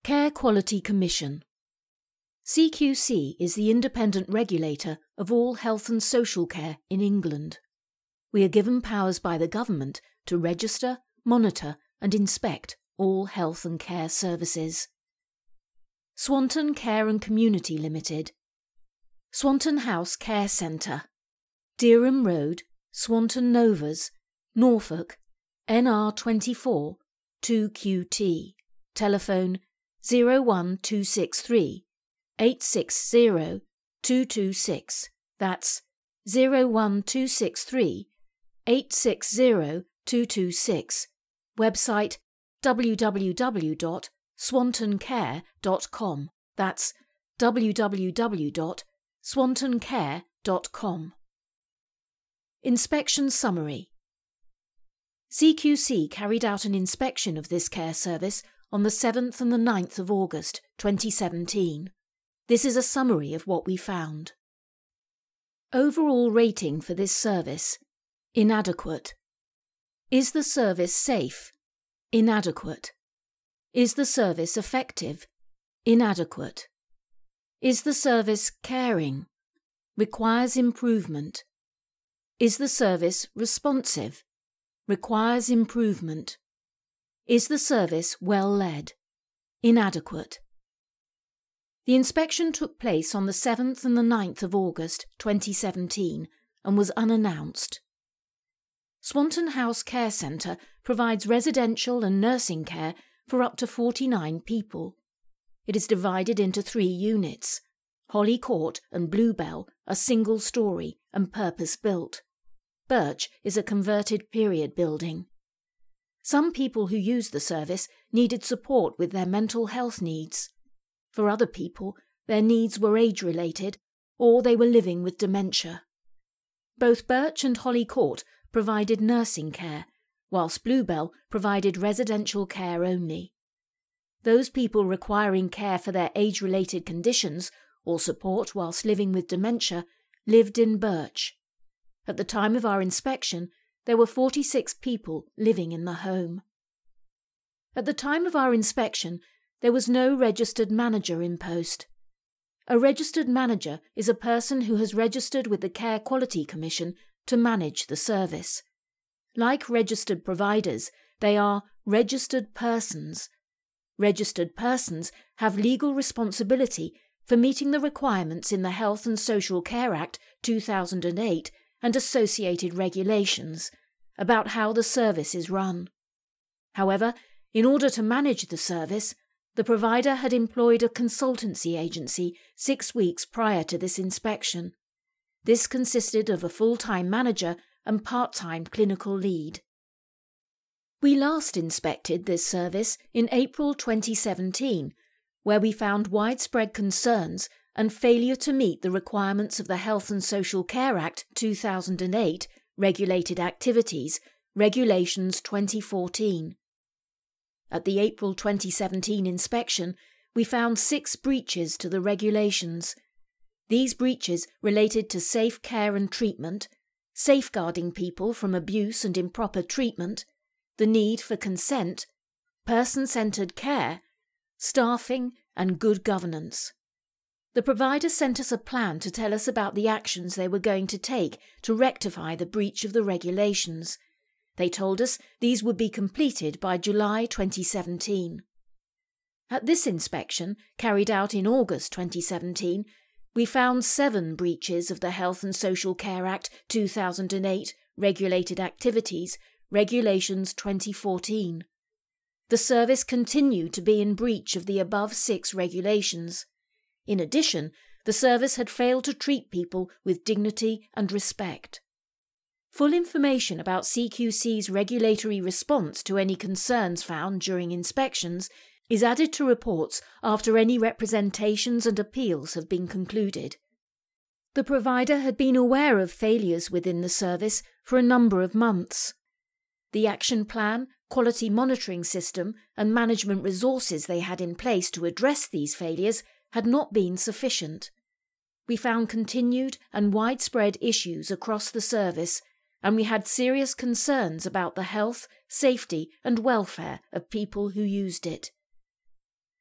Care Quality Commission. CQC is the independent regulator of all health and social care in England. We are given powers by the government to register, monitor and inspect all health and care services. Swanton Care and Community Limited, Swanton House Care Centre, Dereham Road, Swanton Novas, Norfolk, NR24 2QT, telephone 01263 860 226, that's 01263 860 226, website www.swantoncare.com, that's www.swantoncare.com. Inspection Summary. CQC carried out an inspection of this care service on the 7th and the 9th of August 2017. This is a summary of what we found. Overall rating for this service: inadequate. Is the service safe? Inadequate. Is the service effective? Inadequate. Is the service caring? Requires improvement. Is the service responsive? Requires improvement. Is the service well led? Inadequate. The inspection took place on the 7th and the 9th of August 2017 and was unannounced. Swanton House Care Centre provides residential and nursing care for up to 49 people. It is divided into 3 units. Holly Court and Bluebell are single-storey and purpose-built. Birch is a converted period building. Some people who used the service needed support with their mental health needs. For other people, their needs were age-related or they were living with dementia. Both Birch and Holly Court provided nursing care, whilst Bluebell provided residential care only. Those people requiring care for their age-related conditions or support whilst living with dementia lived in Birch. At the time of our inspection, there were 46 people living in the home. At the time of our inspection, there was no registered manager in post. A registered manager is a person who has registered with the Care Quality Commission to manage the service. Like registered providers, they are registered persons. Registered persons have legal responsibility for meeting the requirements in the Health and Social Care Act 2008 and associated regulations about how the service is run. However, in order to manage the service, the provider had employed a consultancy agency 6 weeks prior to this inspection. This consisted of a full-time manager and part-time clinical lead. We last inspected this service in April 2017, where we found widespread concerns and failure to meet the requirements of the Health and Social Care Act 2008, Regulated Activities, Regulations 2014. At the April 2017 inspection, we found 6 breaches to the regulations. These breaches related to safe care and treatment, safeguarding people from abuse and improper treatment, the need for consent, person-centred care, staffing and good governance. The provider sent us a plan to tell us about the actions they were going to take to rectify the breach of the regulations. They told us these would be completed by July 2017. At this inspection, carried out in August 2017, we found 7 breaches of the Health and Social Care Act 2008 Regulated Activities, Regulations 2014. The service continued to be in breach of the above 6 regulations. In addition, the service had failed to treat people with dignity and respect. Full information about CQC's regulatory response to any concerns found during inspections is added to reports after any representations and appeals have been concluded. The provider had been aware of failures within the service for a number of months. The action plan, quality monitoring system and management resources they had in place to address these failures had not been sufficient. We found continued and widespread issues across the service, and we had serious concerns about the health, safety and welfare of people who used it.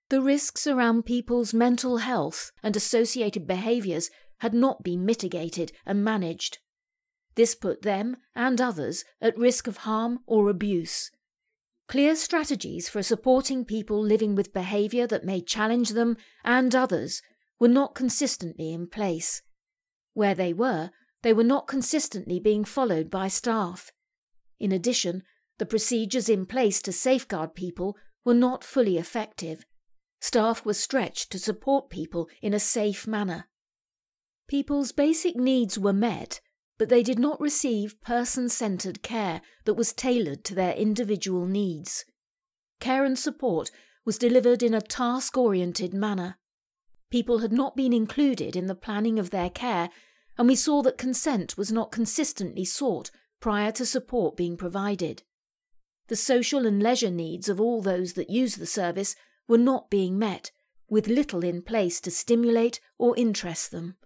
The risks around people's mental health and associated behaviours had not been mitigated and managed. This put them and others at risk of harm or abuse. Clear strategies for supporting people living with behaviour that may challenge them and others were not consistently in place. Where they were not consistently being followed by staff. In addition, the procedures in place to safeguard people were not fully effective. Staff were stretched to support people in a safe manner. People's basic needs were met, but they did not receive person-centred care that was tailored to their individual needs. Care and support was delivered in a task-oriented manner. People had not been included in the planning of their care, and we saw that consent was not consistently sought prior to support being provided. The social and leisure needs of all those that use the service were not being met, with little in place to stimulate or interest them.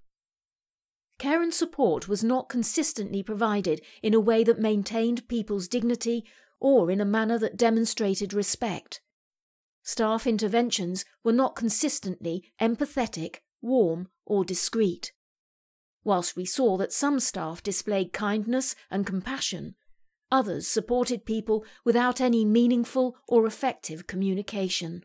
Care and support was not consistently provided in a way that maintained people's dignity or in a manner that demonstrated respect. Staff interventions were not consistently empathetic, warm, or discreet. Whilst we saw that some staff displayed kindness and compassion, others supported people without any meaningful or effective communication.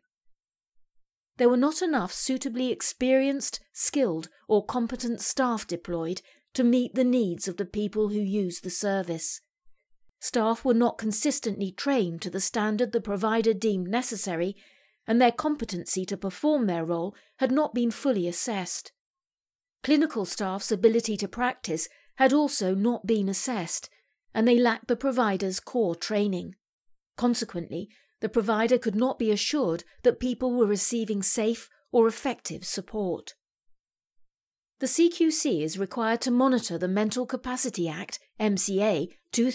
There were not enough suitably experienced, skilled, or competent staff deployed to meet the needs of the people who use the service. Staff were not consistently trained to the standard the provider deemed necessary, and their competency to perform their role had not been fully assessed. Clinical staff's ability to practice had also not been assessed, and they lacked the provider's core training. Consequently, the provider could not be assured that people were receiving safe or effective support. The CQC is required to monitor the Mental Capacity Act, MCA,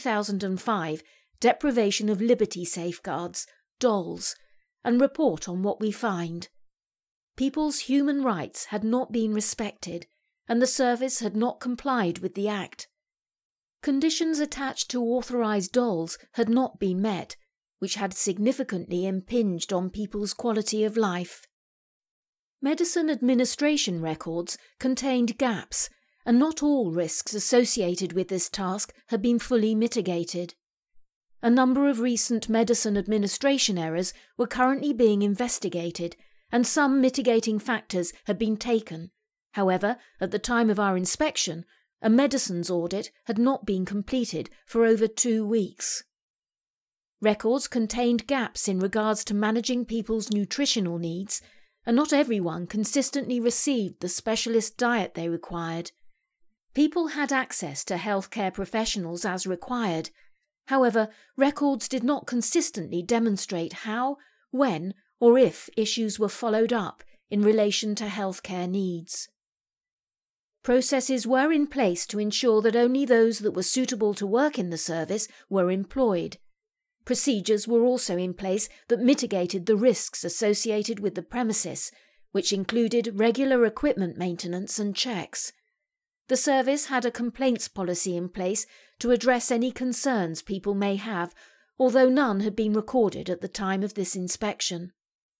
2005, deprivation of liberty safeguards, DOLS, and report on what we find. People's human rights had not been respected, and the service had not complied with the Act. Conditions attached to authorised DOLS had not been met, which had significantly impinged on people's quality of life. Medicine administration records contained gaps, and not all risks associated with this task had been fully mitigated. A number of recent medicine administration errors were currently being investigated, and some mitigating factors had been taken. However, at the time of our inspection, a medicines audit had not been completed for over 2 weeks. Records contained gaps in regards to managing people's nutritional needs, and not everyone consistently received the specialist diet they required. People had access to healthcare professionals as required. However, records did not consistently demonstrate how, when, or if issues were followed up in relation to healthcare needs. Processes were in place to ensure that only those that were suitable to work in the service were employed. Procedures were also in place that mitigated the risks associated with the premises, which included regular equipment maintenance and checks. The service had a complaints policy in place to address any concerns people may have, although none had been recorded at the time of this inspection.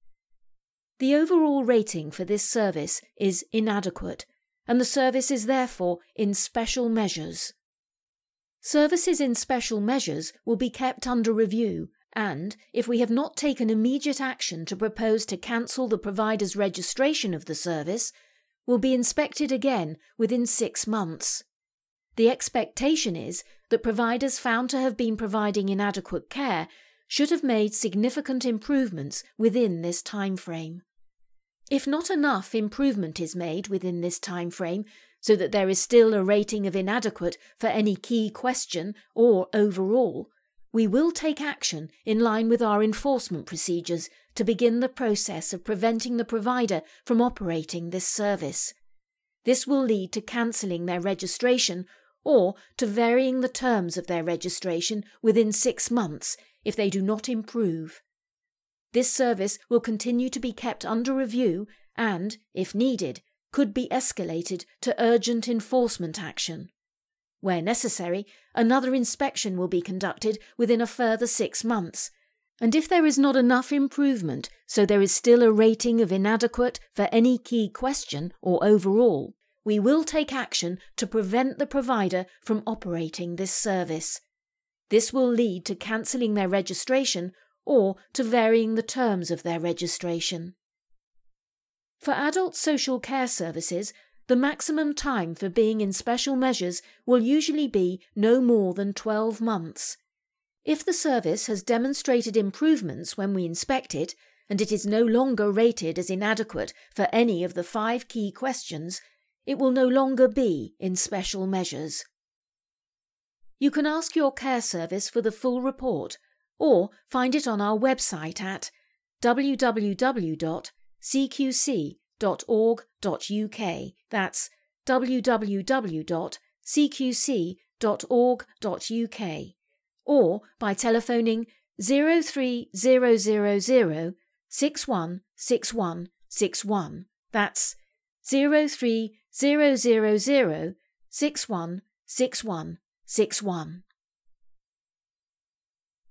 The overall rating for this service is inadequate, and the service is therefore in special measures. Services in special measures will be kept under review and, if we have not taken immediate action to propose to cancel the provider's registration of the service, will be inspected again within 6 months. The expectation is that providers found to have been providing inadequate care should have made significant improvements within this time frame. If not enough improvement is made within this time frame, so that there is still a rating of inadequate for any key question or overall, we will take action in line with our enforcement procedures to begin the process of preventing the provider from operating this service. This will lead to cancelling their registration or to varying the terms of their registration within 6 months if they do not improve. This service will continue to be kept under review and, if needed, could be escalated to urgent enforcement action. Where necessary, another inspection will be conducted within a further 6 months, And if there is not enough improvement, so there is still a rating of inadequate for any key question or overall, we will take action to prevent the provider from operating this service. This will lead to cancelling their registration or to varying the terms of their registration. For adult social care services, the maximum time for being in special measures will usually be no more than 12 months. If the service has demonstrated improvements when we inspect it, and it is no longer rated as inadequate for any of the 5 key questions, it will no longer be in special measures. You can ask your care service for the full report or find it on our website at www.cqc.org.uk. That's www.cqc.org.uk. or by telephoning 03000 616161. That's 03000 616161.